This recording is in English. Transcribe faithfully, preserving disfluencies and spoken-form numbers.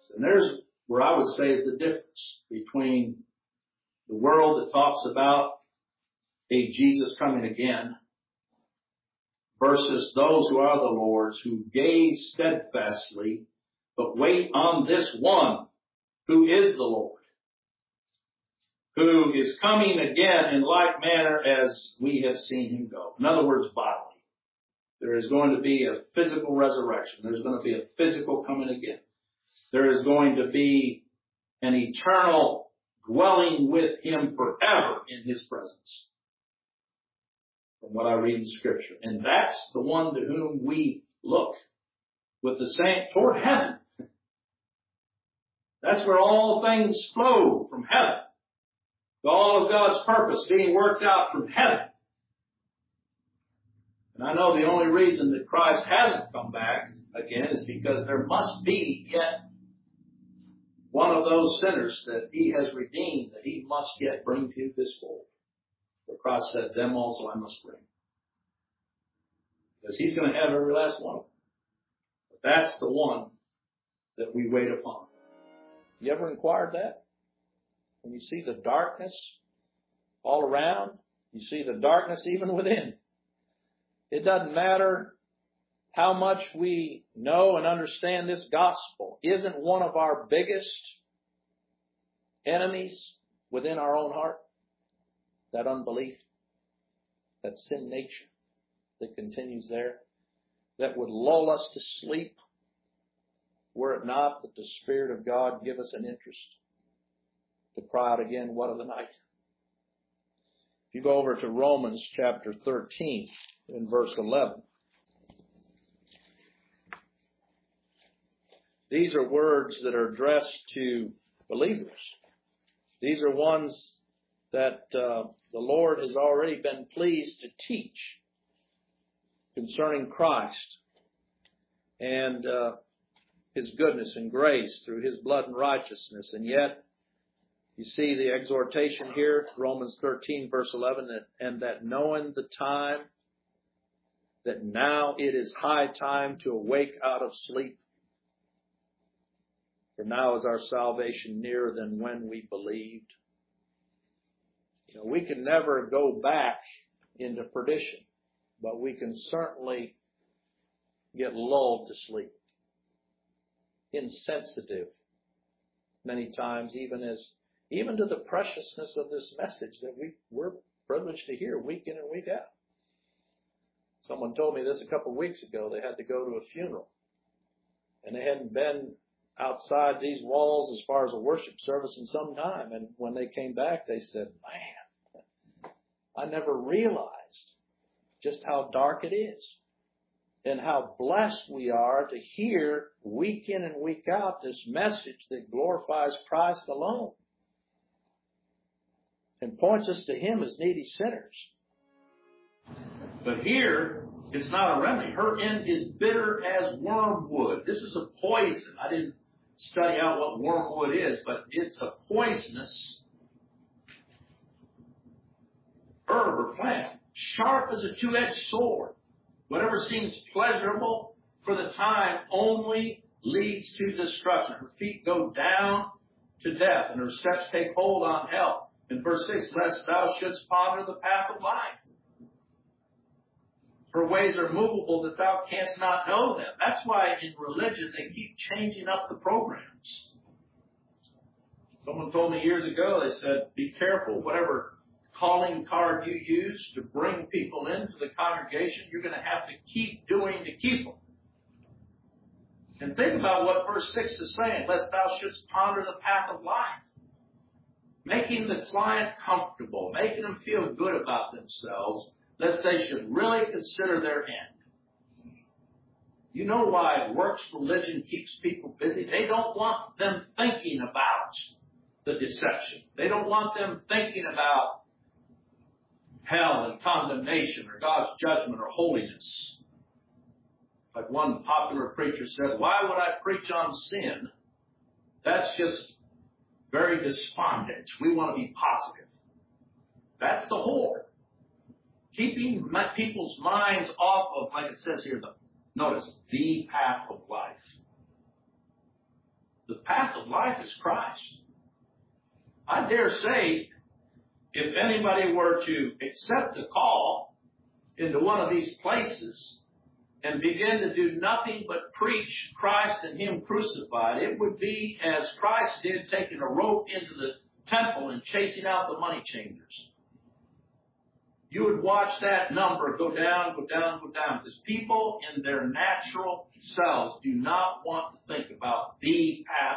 And there's where I would say is the difference between the world that talks about a Jesus coming again versus those who are the Lord's, who gaze steadfastly, but wait on this one who is the Lord, who is coming again in like manner as we have seen him go. In other words, bodily. There is going to be a physical resurrection. There's going to be a physical coming again. There is going to be an eternal dwelling with him forever in his presence, from what I read in Scripture. And that's the one to whom we look with the saint toward heaven. That's where all things flow, from heaven. All of God's purpose being worked out from heaven. And I know the only reason that Christ hasn't come back again is because there must be yet one of those sinners that he has redeemed that he must yet bring to this fold. For Christ said, them also I must bring. Because he's going to have every last one of them. But that's the one that we wait upon. You ever inquired that? When you see the darkness all around, you see the darkness even within. It doesn't matter how much we know and understand this gospel. Isn't one of our biggest enemies within our own heart that unbelief, that sin nature that continues there, that would lull us to sleep were it not that the Spirit of God give us an interest to cry out again, what of the night? If you go over to Romans chapter thirteen in verse eleven, these are words that are addressed to believers. These are ones that uh, the Lord has already been pleased to teach concerning Christ and uh, his goodness and grace through his blood and righteousness. And yet, you see the exhortation here, Romans thirteen, verse eleven, that, and that knowing the time, that now it is high time to awake out of sleep. For now is our salvation nearer than when we believed. You know, we can never go back into perdition, but we can certainly get lulled to sleep. Insensitive, many times, even as even to the preciousness of this message that we, we're privileged to hear week in and week out. Someone told me this a couple of weeks ago. They had to go to a funeral, and they hadn't been outside these walls as far as a worship service in some time. And when they came back, they said, man, I never realized just how dark it is and how blessed we are to hear week in and week out this message that glorifies Christ alone and points us to him as needy sinners. But here, it's not a remedy. Her end is bitter as wormwood. This is a poison. I didn't study out what wormwood is, but it's a poisonous herb or plant, sharp as a two-edged sword. Whatever seems pleasurable for the time only leads to destruction. Her feet go down to death, and her steps take hold on hell. In verse six, lest thou shouldst ponder the path of life. Her ways are movable that thou canst not know them. That's why in religion they keep changing up the programs. Someone told me years ago, they said, be careful, whatever calling card you use to bring people into the congregation, you're going to have to keep doing to keep them. And think about what verse six is saying, lest thou shouldst ponder the path of life. Making the client comfortable, making them feel good about themselves, lest they should really consider their end. You know why works religion keeps people busy? They don't want them thinking about the deception. They don't want them thinking about hell and condemnation or God's judgment or holiness. Like one popular preacher said, why would I preach on sin? That's just very despondent. We want to be positive. That's the whore. Keeping my, people's minds off of, like it says here, the, notice, the path of life. The path of life is Christ. I dare say, if anybody were to accept the call into one of these places and begin to do nothing but preach Christ and Him crucified, it would be as Christ did, taking a rope into the temple and chasing out the money changers. You would watch that number go down, go down, go down, because people in their natural selves do not want to think about the path